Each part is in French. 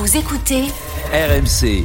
Vous écoutez RMC.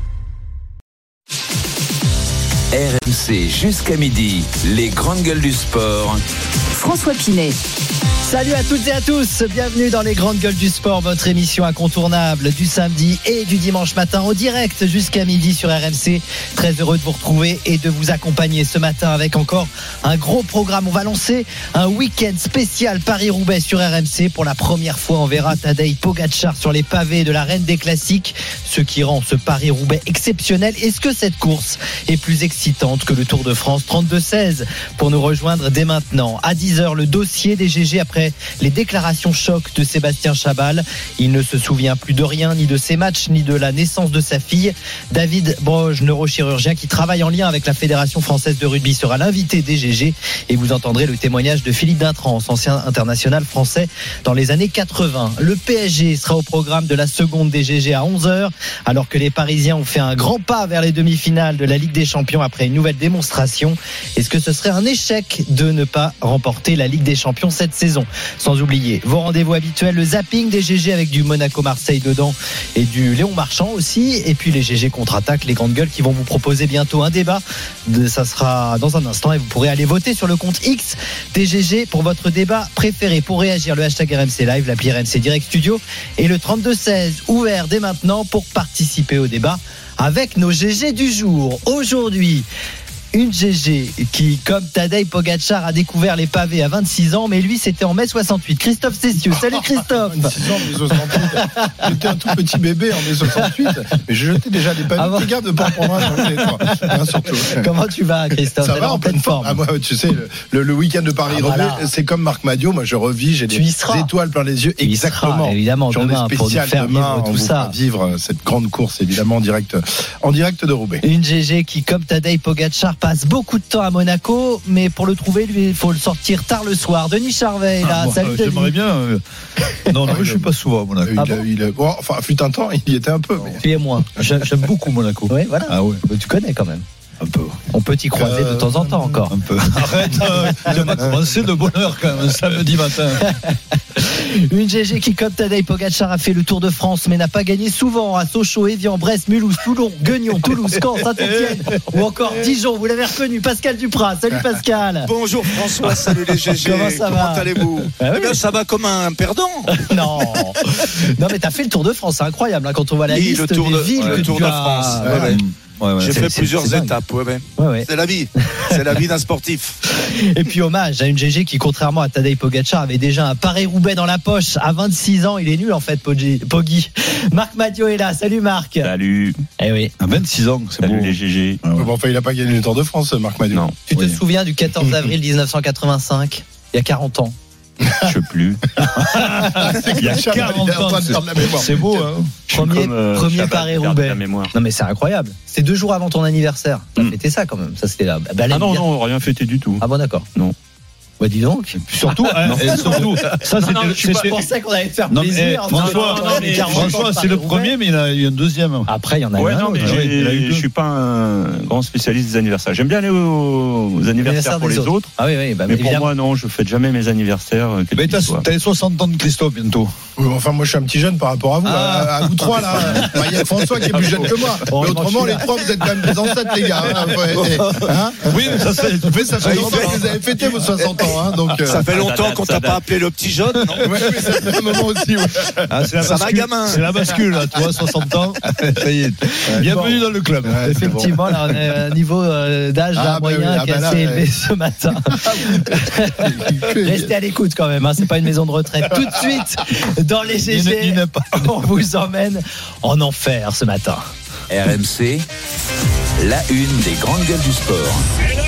RMC jusqu'à midi, les grandes gueules du sport. François Pinet. Salut à toutes et à tous, bienvenue dans les grandes gueules du sport, votre émission incontournable du samedi et du dimanche matin en direct jusqu'à midi sur RMC. Très heureux de vous retrouver et de vous accompagner ce matin avec encore un gros programme. On va lancer un week-end spécial Paris-Roubaix sur RMC. Pour la première fois, on verra Tadej Pogačar sur les pavés de la reine des classiques, ce qui rend ce Paris-Roubaix exceptionnel. Est-ce que cette course est plus excitante que le Tour de France? 32-16 pour nous rejoindre dès maintenant. À 10h, le dossier des GG après les déclarations choc de Sébastien Chabal. Il ne se souvient plus de rien, ni de ses matchs, ni de la naissance de sa fille. David Broge, neurochirurgien qui travaille en lien avec la Fédération française de rugby, sera l'invité des GG. Et vous entendrez le témoignage de Philippe Dintrans, ancien international français dans les années 80. Le PSG sera au programme de la seconde des GG à 11h, alors que les Parisiens ont fait un grand pas vers les demi-finales de la Ligue des Champions après une nouvelle démonstration. Est-ce que ce serait un échec de ne pas remporter la Ligue des Champions cette saison? Sans oublier vos rendez-vous habituels, le zapping des GG avec du Monaco-Marseille dedans et du Léon Marchand aussi, et puis les GG contre-attaque, les grandes gueules qui vont vous proposer bientôt un débat. Ça sera dans un instant et vous pourrez aller voter sur le compte X des GG pour votre débat préféré. Pour réagir, le hashtag RMC Live, l'appli RMC Direct Studio et le 32-16 ouvert dès maintenant pour participer au débat avec nos GG du jour. Aujourd'hui, une GG qui, comme Tadej Pogačar, a découvert les pavés à 26 ans, mais lui, c'était en mai 68. Christophe Cessieux. Salut Christophe. 26 ans, mai 68. J'étais un tout petit bébé en mai 68, mais je jetais déjà des pavés. Fais gaffe de ne pas en prendre un dans le nez, surtout. Comment tu vas, Christophe? Ça va en pleine forme. Moi, tu sais, le week-end de Paris-Roubaix, c'est comme Marc Madiot. Moi, je revis, j'ai des étoiles plein les yeux. Exactement. Évidemment, demain, pour nous faire vivre tout ça. Vivre cette grande course, évidemment, en direct de Roubaix. Une GG qui, comme Tadej Pogačar, passe beaucoup de temps à Monaco, mais pour le trouver, lui, il faut le sortir tard le soir. Denis Charvet est là. Salut Denis. J'aimerais bien. Non, je suis pas souvent à Monaco. Enfin, fut un temps, il y était un peu. Mais... Tu es moins. J'aime beaucoup Monaco. Oui, voilà. Ah ouais. Tu connais quand même. Un peu. On peut t'y croiser de temps en temps encore. Un peu. Arrête, tu vas commencer de bonne heure quand même, samedi matin. Une GG qui, comme Tadej Pogačar, a fait le Tour de France, mais n'a pas gagné souvent à Sochaux, Évian, Brest, Mulhouse, Toulon, Guignon, Toulouse, Caen, Saint-Étienne ou encore Dijon. Vous l'avez reconnu, Pascal Duprat. Salut Pascal. Bonjour François, salut les GG. Comment allez-vous? Oui. Eh bien, ça va comme un perdant. Non, mais t'as fait le Tour de France, c'est incroyable hein, quand on voit la liste des villes que Tour tu de as... France. Ouais. J'ai fait plusieurs étapes. Ouais. C'est la vie. C'est la vie d'un sportif. Et puis hommage à une GG qui, contrairement à Tadej Pogačar, avait déjà un Paris-Roubaix dans la poche à 26 ans. Il est nul en fait, Poggi. Marc Madiot est là. Salut Marc. Salut. Eh oui. À 26 ans, c'est beau. Les GG. Enfin, il n'a pas gagné le Tour de France, Marc Madiot. Non. Tu te souviens du 14 avril 1985? Il y a 40 ans. Je sais plus. Il y a 40 ans. C'est beau, hein. Premier Paris-Roubaix. Non, mais c'est incroyable. C'est 2 jours avant ton anniversaire. T'as fêté ça quand même. Ça, c'était là. Non, rien fêté du tout. Ah bon, d'accord. Non. Bah dis donc. Surtout, ça je pensais qu'on allait te faire plaisir. François, c'est le premier, mais il y a eu un deuxième. Après, il y en a eu un. Non, mais je suis pas un grand spécialiste des anniversaires. J'aime bien aller aux anniversaires pour les autres. Ah oui, mais pour moi, non, je fête jamais mes anniversaires. Mais t'as les 60 ans de Christophe bientôt. Oui, enfin, moi, je suis un petit jeune par rapport à vous. À vous trois, là. Il y a François qui est plus jeune que moi. Mais autrement, les trois, vous êtes quand même des ancêtres, les gars. Oui, mais ça fait longtemps que vous avez fêté vos 60 ans. Donc, ça fait longtemps qu'on t'a pas appelé le petit jaune, non? Oui, mais ça fait un moment aussi. Ouais. Ça va, gamin. C'est la bascule, là, tu vois, 60 ans. Ça y est. Bienvenue dans le club. Ouais, effectivement, là, on est à un niveau d'âge moyen qui est assez élevé ce matin. Restez à l'écoute quand même, hein, c'est pas une maison de retraite. Tout de suite, dans les GG, on vous emmène en enfer ce matin. RMC, la une des grandes gueules du sport.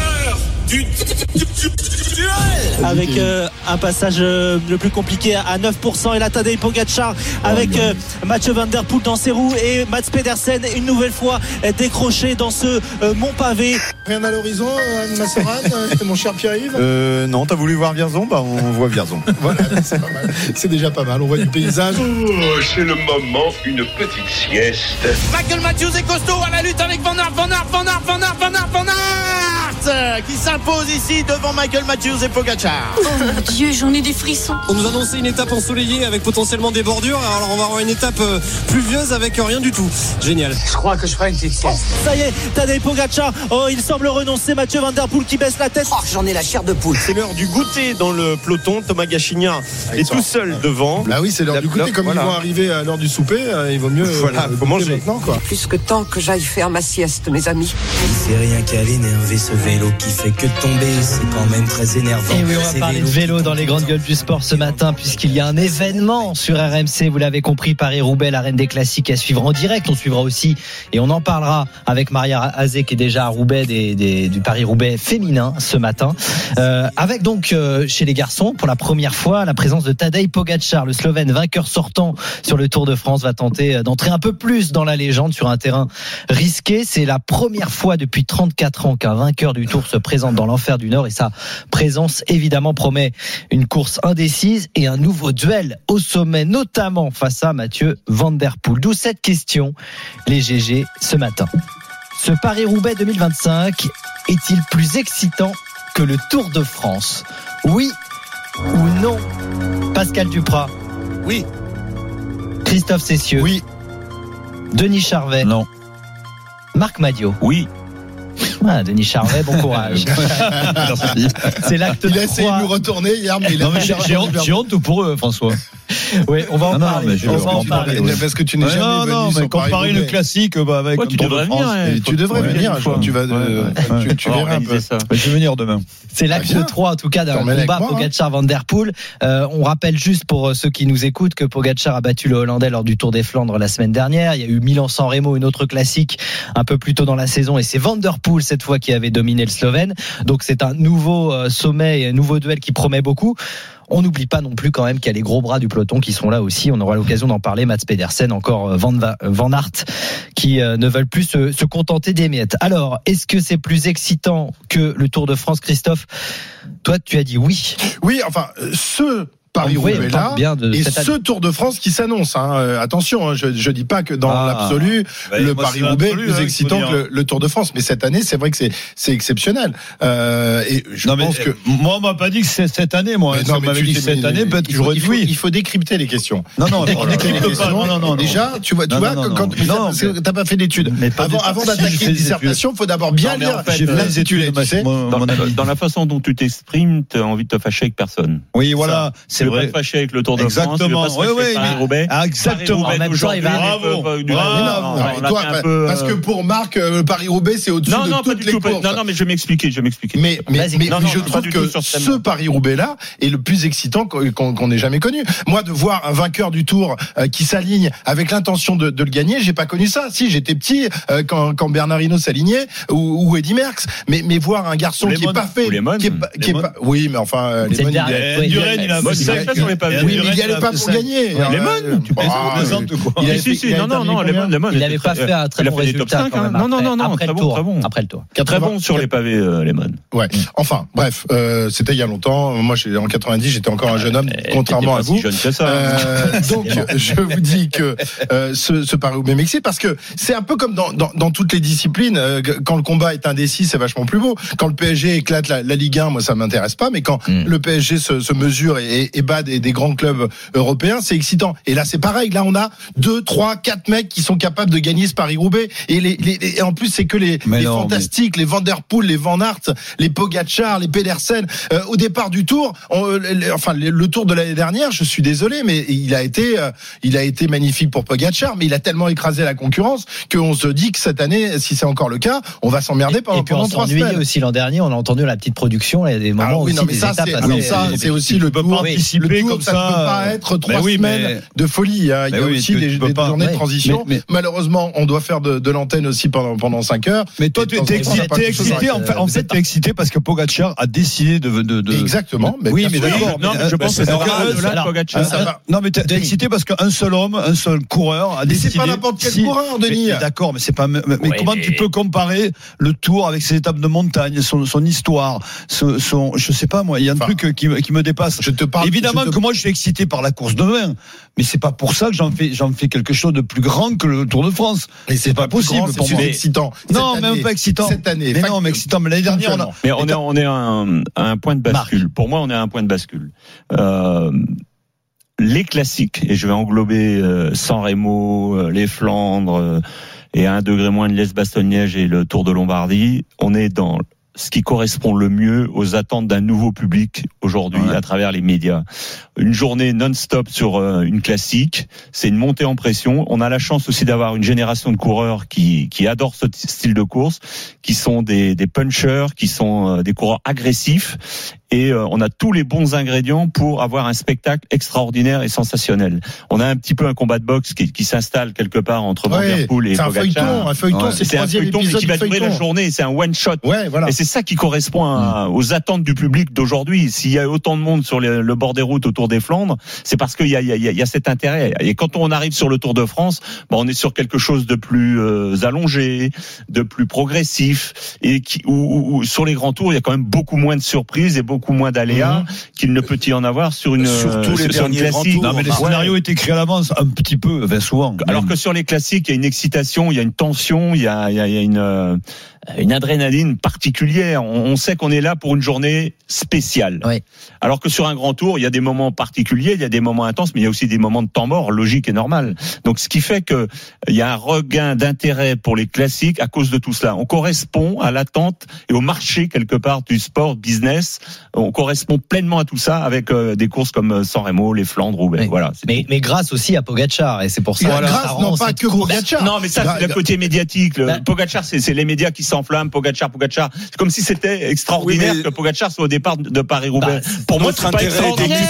Avec un passage le plus compliqué à 9% et la Tadej Pogačar avec Mathieu Van Der Poel dans ses roues et Mats Pedersen une nouvelle fois décroché dans ce mont pavé. Rien à l'horizon, Masseran, mon cher Pierre-Yves. Non, t'as voulu voir Vierzon? On voit Vierzon. Voilà, c'est pas mal. C'est déjà pas mal, on voit du paysage. C'est le moment, une petite sieste. Michael Matthews est costaud à la lutte avec Van Aert qui s'avance s'impose ici devant Michael Matthews et Pogacar. Oh mon Dieu, j'en ai des frissons. On nous annonçait une étape ensoleillée avec potentiellement des bordures. Alors on va avoir une étape pluvieuse avec rien du tout. Génial. Je crois que je ferai une petite sieste. Ça y est, Tadej Pogacar, il semble renoncer. Mathieu Van Der Poel qui baisse la tête. Oh, j'en ai la chair de poule. C'est l'heure du goûter dans le peloton. Thomas Gachignard est tout seul devant. Ah oui, c'est l'heure du goûter. Comme ils vont arriver à l'heure du souper, il vaut mieux faut manger maintenant, quoi. Plus que temps que j'aille faire ma sieste, mes amis. C'est rien qu'à l'énerver, ce vélo qui fait que tomber, c'est quand même très énervant. Et oui, on va parler de vélo dans les grandes gueules du sport ce matin, puisqu'il y a un événement sur RMC, vous l'avez compris, Paris-Roubaix, la reine des classiques à suivre en direct. On suivra aussi, et on en parlera avec Maria Azé qui est déjà à Roubaix du Paris-Roubaix féminin ce matin. Avec donc chez les garçons, pour la première fois, la présence de Tadej Pogacar, le Slovène vainqueur sortant sur le Tour de France, va tenter d'entrer un peu plus dans la légende sur un terrain risqué. C'est la première fois depuis 34 ans qu'un vainqueur du Tour se présente dans l'enfer du Nord, et sa présence évidemment promet une course indécise et un nouveau duel au sommet, notamment face à Mathieu Van Der Poel. D'où cette question, les GG ce matin. Ce Paris-Roubaix 2025 est-il plus excitant que le Tour de France? Oui ou non? Pascal Duprat? Oui. Christophe Cessieux? Oui. Denis Charvet? Non. Marc Madiot? Oui. Denis Charvet, bon courage. C'est l'acte de 3. Il a essayé de nous retourner hier, mais j'ai honte pour eux, François. Oui, on va en parler. On va en parler. Parce que tu n'es jamais venu mais sur comparer le classique avec tu devrais venir. Tu devrais venir un jour. Tu verras un peu. Je vais venir demain. C'est l'acte 3 en tout cas d'un combat Pogacar-Van Der Poel. On rappelle juste pour ceux qui nous écoutent que Pogacar a battu le Hollandais lors du Tour des Flandres la semaine dernière. Il y a eu Milan-San Remo, une autre classique un peu plus tôt dans la saison, et c'est Van Der Poel cette fois qui avait dominé le Slovène. Donc c'est un nouveau sommet et un nouveau duel qui promet beaucoup. On n'oublie pas non plus quand même qu'il y a les gros bras du peloton qui sont là aussi. On aura l'occasion d'en parler. Mats Pedersen, encore Van Aert, qui ne veulent plus se contenter des miettes. Alors, est-ce que c'est plus excitant que le Tour de France, Christophe? Toi, tu as dit oui. Oui, enfin, Paris-Roubaix là, et ce Tour de France qui s'annonce. Attention, je dis pas que dans l'absolu, le Paris-Roubaix est plus excitant que le Tour de France, mais cette année, c'est vrai que c'est exceptionnel. Et je pense que moi, on m'a pas dit que c'est cette année. Moi, si on m'avait dit que cette année, peut-être que j'aurais dit oui. Il faut décrypter les questions. Non, on décrypte pas. Non. Déjà, tu vois, quand t'as pas fait d'études. Avant d'attaquer une dissertation, faut d'abord bien lire l'intitulé. Dans la façon dont tu t'exprimes, tu as envie de te fâcher avec personne. Oui, voilà. C'est vrai. Tu veux pas te fâcher avec le Tour de France. Exactement. Oui, Paris-Roubaix. Exactement. En même temps, il va. Parce que pour Marc, Paris-Roubaix, c'est au-dessus de toutes les courses. Non, mais je vais m'expliquer. Mais je trouve que ce Paris-Roubaix-là est le plus excitant qu'on ait jamais connu. Moi, de voir un vainqueur du Tour qui s'aligne avec l'intention de le gagner, j'ai pas connu ça. Si, j'étais petit quand Bernard Hinault s'alignait ou Eddy Merckx. Mais voir un garçon qui est pas fait, qui est pas. Oui, mais enfin, il y allait pas pour gagner. Lemon, tu plaisantes quoi? Non, Lemon. Il n'avait pas fait un très bon résultat quand même. Non, après le tour. Très bon sur les pavés, Lemon. Ouais. Enfin, bref, c'était il y a longtemps. Moi, en 90, j'étais encore un jeune homme, contrairement à vous. Si jeune que ça. Donc, je vous dis que ce Paris-Roubaix m'excite parce que c'est un peu comme dans toutes les disciplines. Quand le combat est indécis, c'est vachement plus beau. Quand le PSG éclate la Ligue 1, moi, ça m'intéresse pas. Mais quand le PSG se mesure et bat des grands clubs européens, c'est excitant. Et là, c'est pareil. Là, on a 2, 3, 4 mecs qui sont capables de gagner ce Paris-Roubaix. Et en plus, c'est que les fantastiques, les Van Der Poel, les Van Aert, les Pogacar, les Pedersen. Au départ du Tour, le Tour de l'année dernière, je suis désolé, mais il a été magnifique pour Pogacar, mais il a tellement écrasé la concurrence qu'on se dit que cette année, si c'est encore le cas, on va s'emmerder pendant 3 semaines. Aussi l'an dernier, on a entendu la petite production, il y a des moments aussi des étapes assez. C'est aussi le Tour. Anticiper comme ça ne peut pas être 3 semaines de folie. Il y a aussi des journées de transition. Malheureusement, on doit faire de l'antenne aussi pendant 5 heures. Mais toi, t'es excité. En fait, t'es excité parce que Pogacar a décidé de. Exactement. Oui, mais d'accord. Non, je pense que c'est Pogacar. Non, mais t'es excité parce qu'un seul homme, un seul coureur a décidé. C'est pas n'importe quel coureur, Denis. D'accord, mais c'est pas. Mais comment tu peux comparer le Tour avec ses étapes de montagne, son histoire, je sais pas moi. Il y a un truc qui me dépasse. Je te parle évidemment que moi je suis excité par la course demain, mais c'est pas pour ça que j'en fais quelque chose de plus grand que le Tour de France. Et c'est pas possible grand, pour moi. C'est excitant. Non, même pas excitant. Cette année. Mais non, mais excitant. Mais l'année dernière, on est à un point de bascule. Marc. Pour moi, on est à un point de bascule. Les classiques, et je vais englober San Remo, les Flandres, et à 1 degré moins de l'Est-Bastogne-Liège et le Tour de Lombardie, on est dans ce qui correspond le mieux aux attentes d'un nouveau public aujourd'hui à travers les médias. Une journée non-stop sur une classique, c'est une montée en pression. On a la chance aussi d'avoir une génération de coureurs qui adorent ce style de course, qui sont des punchers, qui sont des coureurs agressifs. Et on a tous les bons ingrédients pour avoir un spectacle extraordinaire et sensationnel. On a un petit peu un combat de boxe qui s'installe quelque part entre Van Der Poel et Pogačar. Un feuilleton, c'est un feuilleton qui va durer la journée, c'est un one shot. Voilà. Et c'est ça qui correspond aux attentes du public d'aujourd'hui. S'il y a autant de monde sur le bord des routes autour des Flandres, c'est parce qu'il y a cet intérêt. Et quand on arrive sur le Tour de France, on est sur quelque chose de plus allongé, de plus progressif, et où sur les grands tours, il y a quand même beaucoup moins de surprises et beaucoup moins d'aléas qu'il ne peut y en avoir sur une surtout les derniers grands tours. Non, mais les scénarios étaient écrits à l'avance un petit peu, souvent. Alors que sur les classiques, il y a une excitation, il y a une tension, il y a une adrénaline particulière. On sait qu'on est là pour une journée spéciale. Oui. Alors que sur un grand tour, il y a des moments particuliers, il y a des moments intenses, mais il y a aussi des moments de temps mort, logique et normal. Donc, ce qui fait que il y a un regain d'intérêt pour les classiques à cause de tout cela. On correspond à l'attente et au marché quelque part du sport business. On correspond pleinement à tout ça avec des courses comme San Remo, les Flandres, Roubaix. Oui. Voilà. Mais grâce aussi à Pogačar, et c'est pour ça. Grâce, non pas que Pogačar. Non, mais ça c'est le côté médiatique. Pogačar, c'est les médias qui s'enflamment. Pogačar. C'est comme si c'était extraordinaire que Pogačar soit au départ de Paris-Roubaix. Pour moi, c'est pas extraordinaire.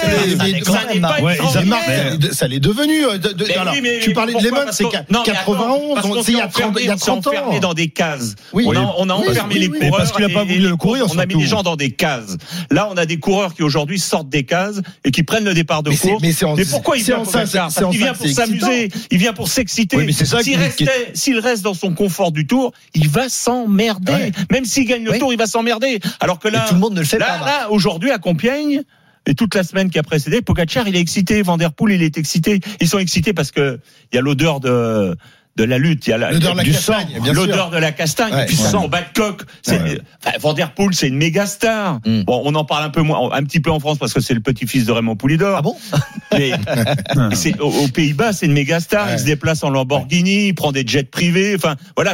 Ça l'est devenu. Tu parlais de Lehmann, c'est 91, c'est il y a 30 ans. Enfermé dans des cases. On a enfermé les coureurs. Parce qu'il n'a pas voulu le courir. On a mis les gens dans des cases. Là, on a des coureurs qui aujourd'hui sortent des cases et qui prennent le départ de course. Mais pourquoi il vient Pogačar ? Parce qu'il vient pour s'amuser, il vient pour s'exciter. S'il reste dans son confort du Tour, il va s'emmerder. Même s'il gagne le Tour, il va s'emmerder. Alors que là, tout le monde ne le fait pas. Là, aujourd'hui, à Compiègne, et toute la semaine qui a précédé, Pogačar, il est excité. Van Der Poel, il est excité. Ils sont excités parce que il y a l'odeur de la lutte, il y a du sang, l'odeur de la castagne, et puis sang, bas de coq. Van Der Poel, c'est une méga star. Bon, on en parle un petit peu en France parce que c'est le petit-fils de Raymond Poulidor. Ah bon? Mais aux Pays-Bas, c'est une méga star. Il se déplace en Lamborghini, il prend des jets privés. Enfin, voilà,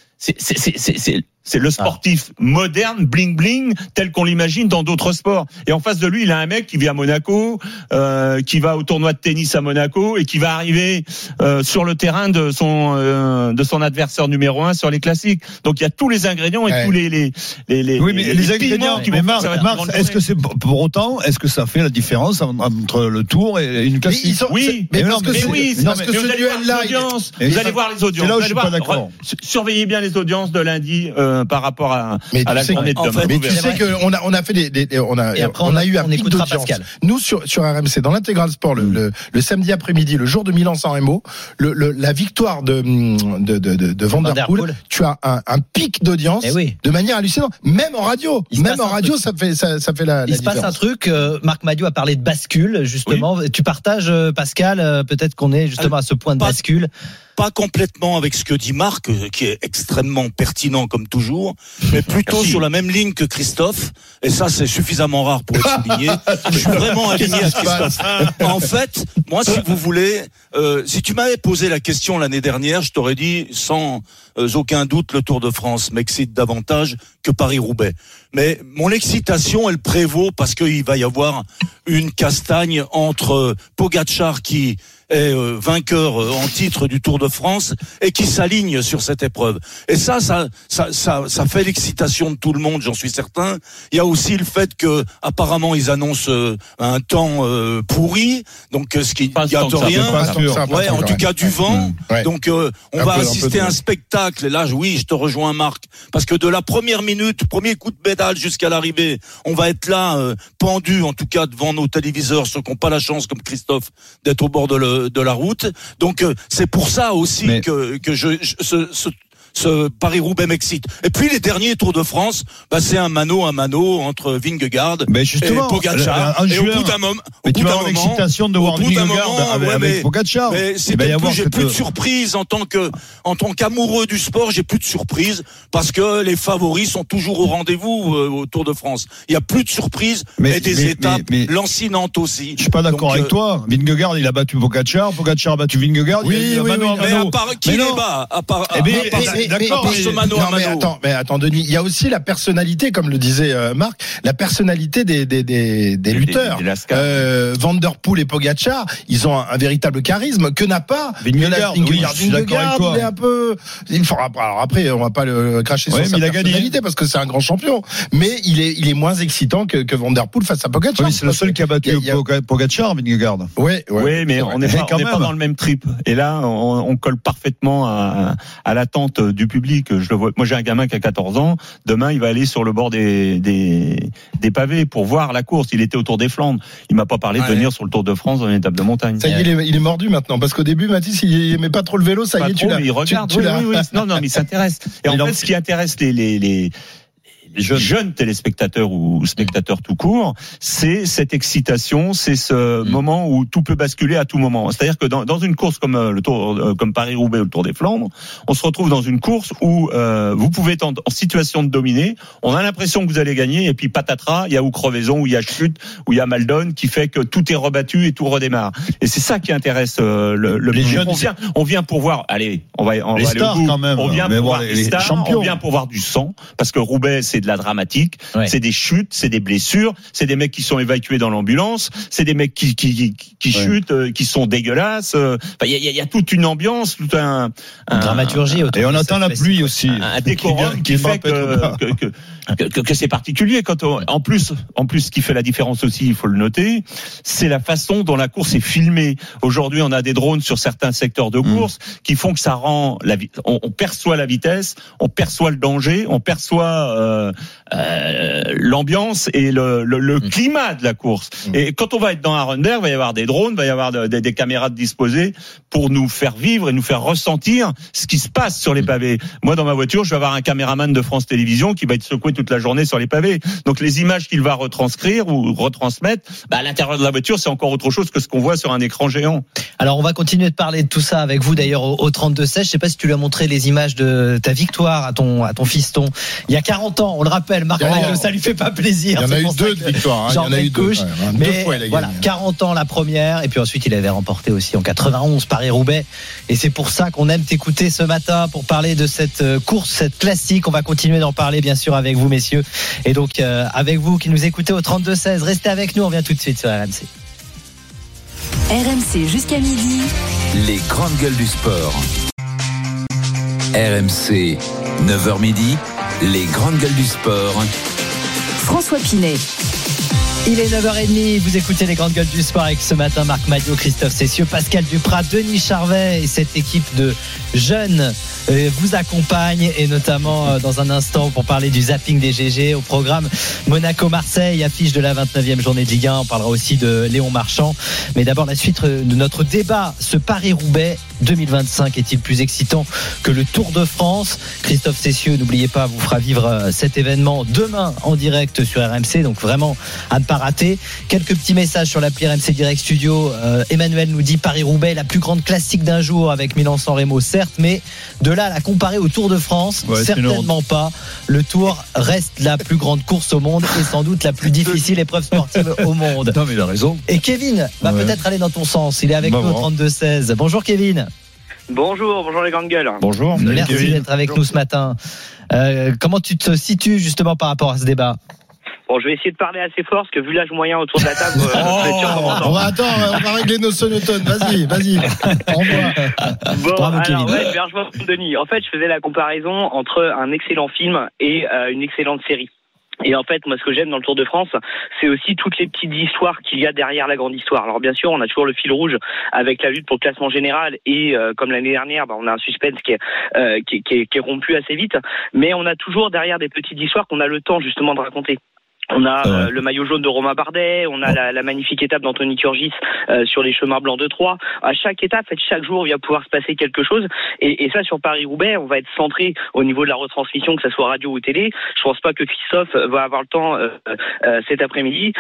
c'est le sportif moderne, bling bling, tel qu'on l'imagine dans d'autres sports. Et en face de lui, il a un mec qui vit à Monaco, qui va au tournoi de tennis à Monaco et qui va arriver sur le terrain de son adversaire numéro 1 sur les classiques. Donc il y a tous les ingrédients et tous les oui, mais les ingrédients qui vont Marc, est-ce que c'est pour autant, est-ce que ça fait la différence entre le Tour et une classique? Oui, mais parce que ce duel-là, vous allez voir les audiences. C'est là où je suis pas d'accord. Surveillez bien les audiences de lundi. Par rapport à la journée de demain. Mais tu sais qu'on a fait on a eu un pic d'audience. Nous sur RMC dans l'intégral sport le samedi après-midi, le jour de Milan-San Remo, la victoire de Van Der Poel, tu as un pic d'audience de manière hallucinante. Même en radio, ça fait la Il se passe un truc. Marc Madiot a parlé de bascule justement. Tu partages, Pascal, peut-être qu'on est justement à ce point de bascule. Pas complètement avec ce que dit Marc, qui est extrêmement pertinent comme toujours, mais plutôt sur la même ligne que Christophe, et ça c'est suffisamment rare pour être souligné. Je suis vraiment aligné à Christophe. En fait, moi si vous voulez, si tu m'avais posé la question l'année dernière, je t'aurais dit sans aucun doute le Tour de France m'excite davantage que Paris-Roubaix. Mais mon excitation, elle prévaut parce qu'il va y avoir une castagne entre Pogačar qui est vainqueur en titre du Tour de France et qui s'aligne sur cette épreuve. Et ça fait l'excitation de tout le monde, j'en suis certain. Il y a aussi le fait que apparemment ils annoncent un temps pourri, donc ce qui gâte rien. En tout cas du vent. Donc on va assister à un spectacle. Et là, oui, je te rejoins, Marc, parce que de la première minute, premier coup de pédale jusqu'à l'arrivée, on va être là pendu, en tout cas devant nos téléviseurs, ceux qui n'ont pas la chance comme Christophe d'être au bord de la route. Donc c'est pour ça aussi que ce Paris-Roubaix m'excite. Et puis les derniers Tours de France, c'est un mano entre Vingegaard et Pogačar. En et juin, au bout d'un moment, tu vas avoir l'excitation de voir Vingegaard avec Pogačar. Mais c'est j'ai plus de surprise en tant qu'amoureux du sport, j'ai plus de surprise parce que les favoris sont toujours au rendez-vous au Tour de France. Il y a plus de surprises et des étapes lancinantes aussi. Je suis pas d'accord avec toi. Vingegaard, il a battu Pogačar a battu Vingegaard. Oui, mais à part qui les bat, à part ce mano à mano. Mais attends, Denis, il y a aussi la personnalité, comme le disait Marc, la personnalité des lutteurs. Van der Poel et Pogačar, ils ont un véritable charisme que n'a pas Vingegaard. Vingegaard, il est un peu. Alors après, on va pas le cracher sur sa personnalité parce que c'est un grand champion, mais il est moins excitant que Van der Poel face à Pogačar. Oui, c'est le seul qui a battu Pogačar, Vingegaard. Oui, mais on n'est pas dans le même trip. Et là, on colle parfaitement à l'attente du public. Je le vois. Moi, j'ai un gamin qui a 14 ans. Demain, il va aller sur le bord des pavés pour voir la course. Il était au Tour des Flandres. Il m'a pas parlé de venir sur le Tour de France dans une étape de montagne. Ça y est, il est mordu maintenant. Parce qu'au début, Mathis, il aimait pas trop le vélo. Ça y est, tu l'as. Il regarde. Oui. Non, mais il s'intéresse. Et en fait, ce qui intéresse les jeunes téléspectateurs ou spectateurs tout court, c'est cette excitation, c'est ce moment où tout peut basculer à tout moment. C'est-à-dire que dans une course comme comme Paris-Roubaix ou le Tour des Flandres, on se retrouve dans une course où vous pouvez être en situation de dominer, on a l'impression que vous allez gagner, et puis patatras, il y a ou crevaison, ou il y a chute, ou il y a mal donne, qui fait que tout est rebattu et tout redémarre. Et c'est ça qui intéresse les jeunes. On vient pour voir, on va aller au bout. Quand même. On vient pour voir les stars, on vient pour voir du sang, parce que Roubaix, c'est de la dramatique, c'est des chutes, c'est des blessures, c'est des mecs qui sont évacués dans l'ambulance, c'est des mecs qui chutent, qui sont dégueulasses. Il y a toute une ambiance, toute une dramaturgie. Et on attend la pluie aussi. Un décorum qui fait que c'est particulier. En plus, ce qui fait la différence aussi, il faut le noter, c'est la façon dont la course est filmée. Aujourd'hui, on a des drones sur certains secteurs de course qui font que ça rend on perçoit la vitesse, on perçoit le danger, on perçoit l'ambiance et le climat de la course. Et quand on va être dans Arrenberg, il va y avoir des drones, il va y avoir des caméras disposées pour nous faire vivre et nous faire ressentir ce qui se passe sur les pavés. Moi, dans ma voiture, je vais avoir un caméraman de France Télévisions qui va être secoué toute la journée sur les pavés. Donc les images qu'il va retranscrire ou retransmettre, à l'intérieur de la voiture, c'est encore autre chose que ce qu'on voit sur un écran géant. Alors on va continuer de parler de tout ça avec vous d'ailleurs au 32-16. Je sais pas si tu lui as montré les images de ta victoire à ton fiston il y a 40 ans, on le rappelle. Marc Madiot, ça lui fait pas plaisir. Il y en a eu deux de victoires. Il y en a eu deux. Mais voilà, 40 ans la première, et puis ensuite il avait remporté aussi en 91 Paris-Roubaix. Et c'est pour ça qu'on aime t'écouter ce matin pour parler de cette course, cette classique. On va continuer d'en parler bien sûr avec vous messieurs. Et donc avec vous qui nous écoutez au 32-16, restez avec nous, on vient tout de suite sur RMC. RMC jusqu'à midi. Les grandes gueules du sport. RMC 9h midi. Les grandes gueules du sport. François Pinet. Il est 9h30, vous écoutez les grandes gueules du sport avec ce matin Marc Madiot, Christophe Cessieux, Pascal Duprat, Denis Charvet et cette équipe de jeunes vous accompagne, et notamment dans un instant pour parler du zapping des GG au programme Monaco-Marseille, affiche de la 29e journée de Ligue 1. On parlera aussi de Léon Marchand, mais d'abord la suite de notre débat. Ce Paris-Roubaix 2025 est-il plus excitant que le Tour de France? Christophe Cessieux, n'oubliez pas, vous fera vivre cet événement demain en direct sur RMC, donc vraiment à ne pas rater. Quelques petits messages sur l'appli RMC Direct Studio. Emmanuel nous dit Paris-Roubaix, la plus grande classique d'un jour avec Milan-San Remo, certes, mais de là à la comparer au Tour de France, certainement pas. Le Tour reste la plus grande course au monde et sans doute la plus difficile épreuve sportive au monde. Non, mais il a raison. Et Kevin va peut-être aller dans ton sens. Il est avec nous au 32-16. Bonjour Kevin. Bonjour les grandes gueules. Bonjour. Merci d'être avec nous ce matin. Comment tu te situes justement par rapport à ce débat? Bon, je vais essayer de parler assez fort parce que vu l'âge moyen autour de la table, on va régler nos sonotones. Vas-y. Bon, alors je vais rejoindre Denis. En fait, je faisais la comparaison entre un excellent film et une excellente série. Et en fait, moi, ce que j'aime dans le Tour de France, c'est aussi toutes les petites histoires qu'il y a derrière la grande histoire. Alors, bien sûr, on a toujours le fil rouge avec la lutte pour le classement général et, comme l'année dernière, on a un suspense qui est rompu assez vite. Mais on a toujours derrière des petites histoires qu'on a le temps, justement, de raconter. On a le maillot jaune de Romain Bardet, on a la magnifique étape d'Anthony Turgis sur les chemins blancs de Troyes. À chaque étape, chaque jour, il va pouvoir se passer quelque chose. Et ça, sur Paris-Roubaix, on va être centré au niveau de la retransmission, que ça soit radio ou télé. Je pense pas que Christophe va avoir le temps cet après-midi,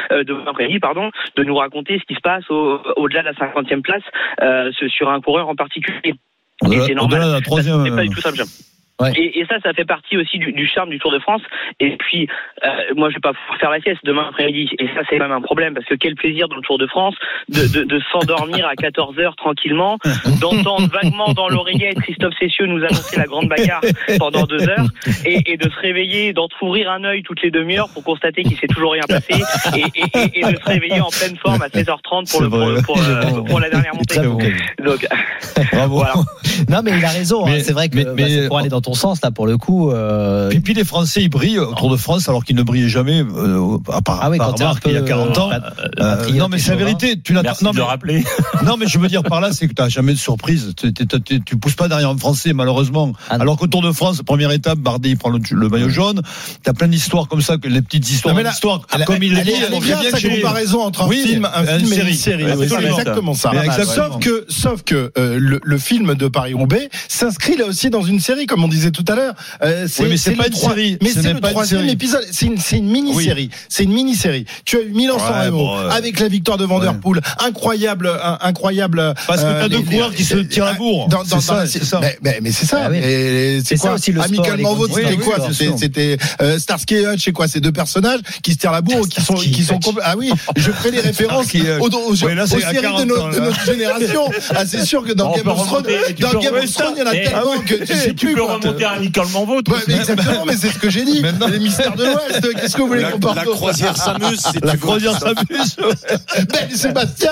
de nous raconter ce qui se passe au-delà de la 50e place sur un coureur en particulier. Et c'est normal. Au-delà de la troisième. C'est pas du tout ça, j'aime. Ouais. Et ça fait partie aussi du charme du Tour de France. Et puis, moi, je vais pas pouvoir faire la sieste demain après-midi. Et ça, c'est quand même un problème, parce que quel plaisir dans le Tour de France de s'endormir à 14h tranquillement, d'entendre vaguement dans l'oreillette Christophe Cessieux nous annoncer la grande bagarre pendant 2 heures, et de se réveiller, d'entrouvrir un œil toutes les demi-heures pour constater qu'il s'est toujours rien passé, et de se réveiller en pleine forme à 16h30 pour la dernière montée. Donc, bravo. Voilà. Non, mais il a raison. Mais, c'est vrai que c'est pour aller dans ton sens là pour le coup. Puis les Français ils brillent au Tour de France alors qu'ils ne brillaient jamais à part Marc il y a 40 ans. Non mais c'est la vérité. Tu Merci de le rappeler. Non mais je veux dire par là c'est que tu n'as jamais de surprise. Tu pousses pas derrière un Français malheureusement. Alors qu'au Tour de France première étape Bardet il prend le maillot jaune. Tu as plein d'histoires comme ça que les petites histoires. Comme il l'a dit. Elle est bien sa comparaison entre un film et une série. C'est exactement ça. Sauf que le film de Paris-Roubaix s'inscrit là aussi dans une série comme on disait tout à l'heure. Mais c'est pas une série. Mais c'est le 3e épisode. C'est une mini-série. C'est une mini-série. Tu as eu Milan-San Remo avec la victoire de Van Der Poel. Incroyable. Parce que t'as 2 coureurs qui se tirent la bourre. C'est ça. Mais c'est ça. C'est ça aussi le sport. Amicalement Vôtre, c'était quoi? C'était Starsky et Hutch, c'est quoi? Ces 2 personnages qui se tirent la bourre, qui sont ah oui. Je fais les références aux séries de notre génération. Ah c'est sûr que dans Game of Thrones, il y en a tellement que tu sais plus. Tu peux remonter amicalement Vôtre. Exactement, mais c'est ce que j'ai dit. Les mystères de l'Ouest, qu'est-ce que vous voulez qu'on parle? La croisière s'amuse. La croisière s'amuse. Ben et Sébastien.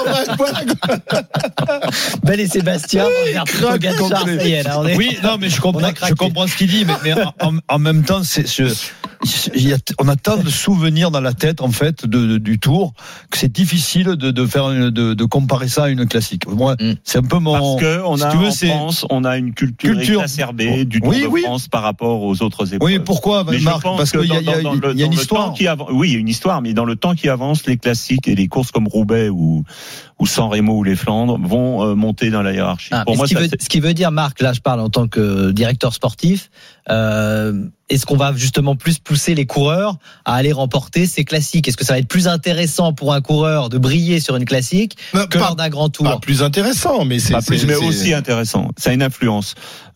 Ben et Sébastien. Oui, non, mais je comprends ce qu'il dit, mais en même temps, on a tant de souvenirs dans la tête en fait du Tour que c'est difficile de comparer ça à une classique. Moi, c'est un peu mon. Parce que en France, on a une culture exacerbée du Tour de France par rapport aux autres épreuves. Oui, pourquoi, Marc? Parce qu'il y a une histoire. Oui, il y a une histoire, mais dans le temps qui avance, les classiques et les courses comme Roubaix ou San Remo ou les Flandres vont monter dans la hiérarchie. Pour moi, ce qui veut dire, Marc, là, je parle en tant que directeur sportif. Est-ce qu'on va justement plus pousser les coureurs à aller remporter ces classiques? Est-ce que ça va être plus intéressant pour un coureur de briller sur une classique que lors d'un grand tour? Pas plus intéressant, mais mais aussi intéressant. Ça a une influence.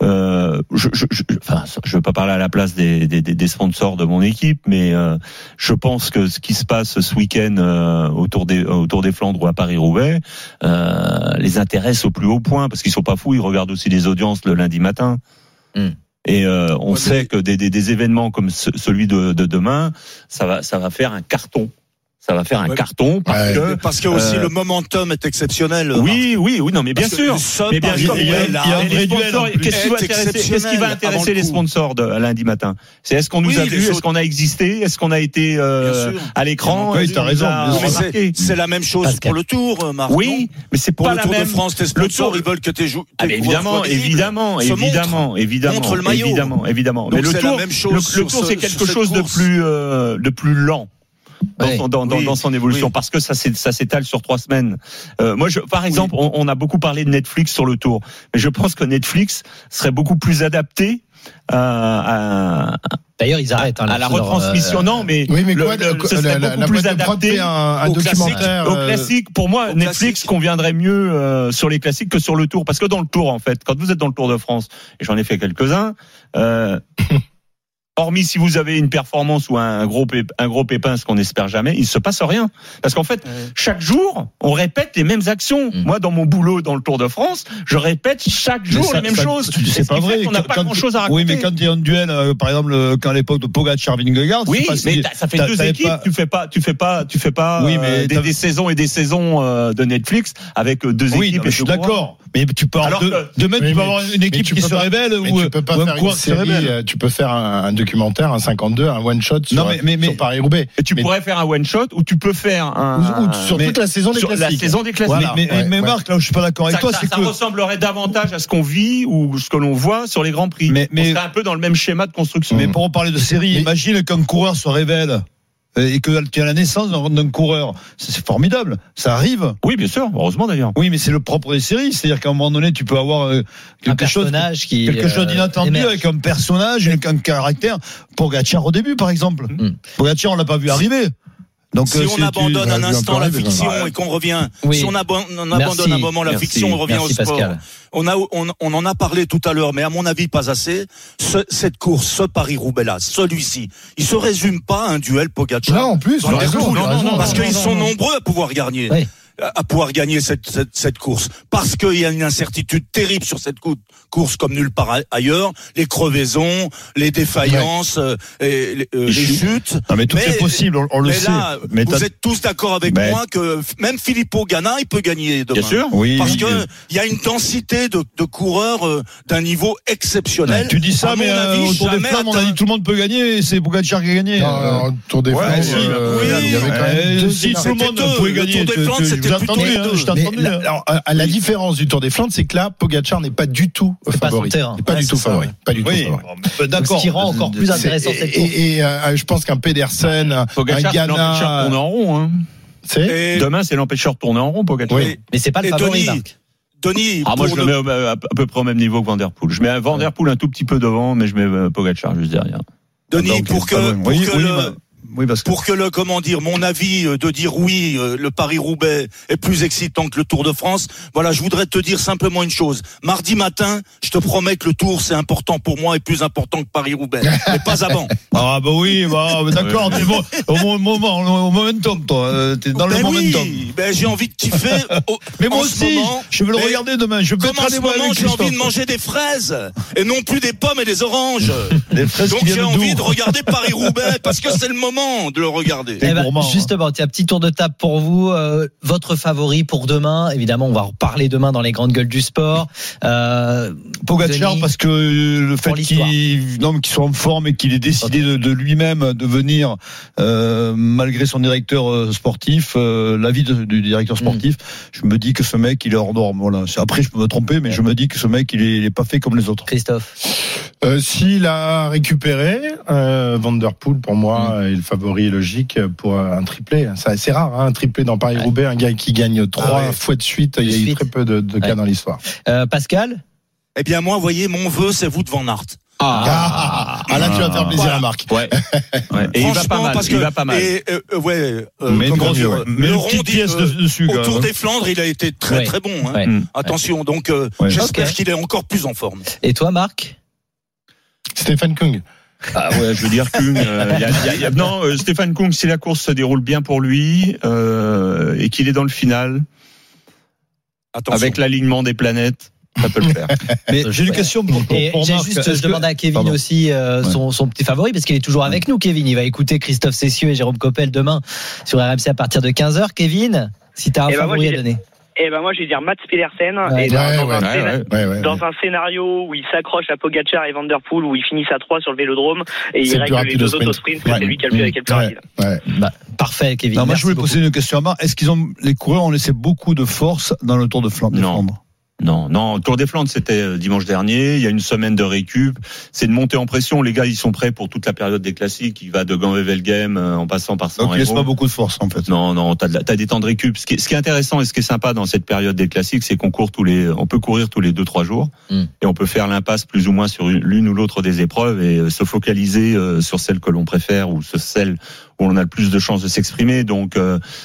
Je veux pas parler à la place des sponsors de mon équipe, mais je pense que ce qui se passe ce week-end autour des Flandres ou à Paris-Roubaix les intéresse au plus haut point, parce qu'ils sont pas fous, ils regardent aussi les audiences le lundi matin. Et on sait que des événements comme celui de demain, ça va faire un carton. Ça va faire un carton parce que aussi le momentum est exceptionnel. Oui, non, mais bien sûr. Mais bien sûr, il y a un vrai duel. Qu'est-ce qui va intéresser les sponsors de lundi matin? C'est est-ce qu'on nous a vu, est-ce qu'on a existé, est-ce qu'on a été à l'écran? Oui, t'as raison. C'est la même chose pour le Tour, Marc. Oui, mais c'est pas la même. Pour le Tour de France, tes sponsors, ils veulent que tes joueurs. Évidemment. Montre le maillot. Évidemment. Mais le Tour, c'est quelque chose de plus lent. Dans son évolution, parce que ça s'étale sur 3 semaines. Par exemple, on a beaucoup parlé de Netflix sur le Tour, mais je pense que Netflix serait beaucoup plus adapté D'ailleurs, ils arrêtent à la retransmission. Non, mais ce serait beaucoup plus adapté au classique. Pour moi, Netflix conviendrait mieux sur les classiques que sur le Tour, parce que dans le Tour, en fait, quand vous êtes dans le Tour de France, et j'en ai fait quelques-uns. Hormis si vous avez une performance ou un gros pépin, ce qu'on n'espère jamais, il se passe rien. Parce qu'en fait, chaque jour, on répète les mêmes actions. Moi, dans mon boulot dans le Tour de France, je répète chaque jour les mêmes choses. C'est pas vrai. On n'a pas grand-chose à raconter. Oui, mais quand tu es en duel, par exemple, quand à l'époque de Pogacar-Vingegaard, oui, mais ça fait 2 équipes. Tu fais pas des saisons et des saisons de Netflix avec 2 équipes. Oui, je suis d'accord. Mais tu peux demain, tu vas avoir une équipe qui se révèle ou tu peux pas faire une série. Tu peux faire un documentaire, un 52, un one shot sur Paris-Roubaix. Tu pourrais faire un one shot, ou tu peux faire un sur toute la saison des classiques. La saison des classiques. Mais Marc, là où je suis pas d'accord avec toi, c'est que ça ressemblerait davantage à ce qu'on vit ou ce que l'on voit sur les grands prix. On serait un peu dans le même schéma de construction. Mais pour en parler de série, imagine qu'un coureur se révèle et que tu as la naissance d'un coureur, c'est formidable. Ça arrive. Oui, bien sûr. Heureusement d'ailleurs. Oui, mais c'est le propre des séries. C'est-à-dire qu'à un moment donné, tu peux avoir quelque chose d'inattendu émerge. avec un personnage, un caractère. Pogacar au début, par exemple. Pogacar, on l'a pas vu arriver. Donc, si on abandonne un instant la fiction et qu'on revient, si on abandonne un moment la fiction, on revient au sport. Pascal. On en a parlé tout à l'heure, mais à mon avis pas assez. Cette course, ce Paris-Roubaix-là, celui-ci, il se résume pas à un duel Pogacar. Non, en plus, parce qu'ils sont nombreux à pouvoir gagner. Oui. À pouvoir gagner cette course, parce qu'il y a une incertitude terrible sur cette course comme nulle part ailleurs, les crevaisons, les défaillances, et les chutes. Non, mais tout est possible, on le sait. Là, mais vous êtes tous d'accord avec moi que même Filippo Ganna, il peut gagner demain. Bien sûr, parce que il y a une densité de coureurs d'un niveau exceptionnel. Tu dis ça, mais au Tour des Flammes, on a dit tout le monde peut gagner, et c'est Pogacar qui a gagné. Non, Tour des Flammes, il y avait quand même si tout le monde pouvait gagner. Je t'ai entendu. La différence du Tour des Flandres, c'est que là, Pogacar n'est pas du tout favori. Pas du tout favori. D'accord. Ce qui rend encore plus intéressant cette course. Et je pense qu'un Pedersen, un Ganna, tourner en rond. Demain, c'est l'empêcheur de tourner en rond, Pogacar. Oui. Mais c'est pas le favori, Marc. Tony, moi je le mets à peu près au même niveau que Van Der Poel. Je mets Van Der Poel un tout petit peu devant, mais je mets Pogacar juste derrière. Denis, pour que le comment dire, mon avis de dire oui, le Paris-Roubaix est plus excitant que le Tour de France. Voilà, je voudrais te dire simplement une chose. Mardi matin, je te promets que le Tour c'est important pour moi et plus important que Paris-Roubaix, mais pas avant. Ah bah oui, d'accord, t'es bon, au momentum, toi, t'es dans le momentum. Oui, j'ai envie de kiffer. Mais moi aussi, je veux le regarder demain. Je peux en ce moment, j'ai envie de manger des fraises et non plus des pommes et des oranges. Donc j'ai envie de regarder Paris-Roubaix parce que c'est le moment de le regarder. Justement, tiens, petit tour de table pour vous. Votre favori pour demain, évidemment, on va en reparler demain dans les grandes gueules du sport. Pogacar, Denis, parce que le fait qu'il soit en forme et qu'il ait décidé de lui-même de venir, malgré son directeur sportif, l'avis du directeur sportif, je me dis que ce mec, il est hors norme. Voilà. Après, je peux me tromper, mais je me dis que ce mec, il est pas fait comme les autres. Christophe. S'il a récupéré, Van Der Poel, pour moi, est le favori logique pour un triplé. C'est rare, un triplé dans Paris-Roubaix, un gars qui gagne 3 fois de suite. Il y a eu très peu de cas dans l'histoire. Pascal? Eh bien, moi, vous voyez, mon vœu, c'est Wout van Aert. Là, tu vas faire plaisir à Marc. Et il va pas mal. Il va pas mal. Mais une petite pièce dessus. Au Tour des Flandres, il a été très très bon. Attention, donc j'espère qu'il est encore plus en forme. Et toi, Marc? Stéphane Kung. Je veux dire Kung. Stéphane Kung, si la course se déroule bien pour lui et qu'il est dans le final, avec l'alignement des planètes, ça peut le faire. Mais j'ai une question pour Marc. Je demandais à Kevin aussi son petit favori, parce qu'il est toujours avec nous, Kevin. Il va écouter Christophe Cessieux et Jérôme Coppel demain sur RMC à partir de 15h. Kevin, si tu as un favori à donner. Moi, je vais dire Mats Pedersen. Dans un scénario où il s'accroche à Pogacar et Van Der Poel, où ils finissent à 3 sur le vélodrome, et il règle les deux autres sprints, c'est lui qui a le plus rapide. Parfait, Kevin. Moi, je voulais poser une question à Marc. Est-ce les coureurs ont laissé beaucoup de force dans le Tour de Flandre? Non, le Tour des Flandres, c'était dimanche dernier. Il y a une semaine de récup. C'est une montée en pression. Les gars, ils sont prêts pour toute la période des classiques. Il va de Gand-Wevelgem en passant par San Remo. Donc, il laisse pas beaucoup de force, en fait. Non, t'as des temps de récup. Ce qui est intéressant et ce qui est sympa dans cette période des classiques, c'est qu'on peut courir tous les 2-3 jours. Et on peut faire l'impasse plus ou moins sur l'une ou l'autre des épreuves et se focaliser sur celle que l'on préfère ou sur celle où on a le plus de chances de s'exprimer. Donc,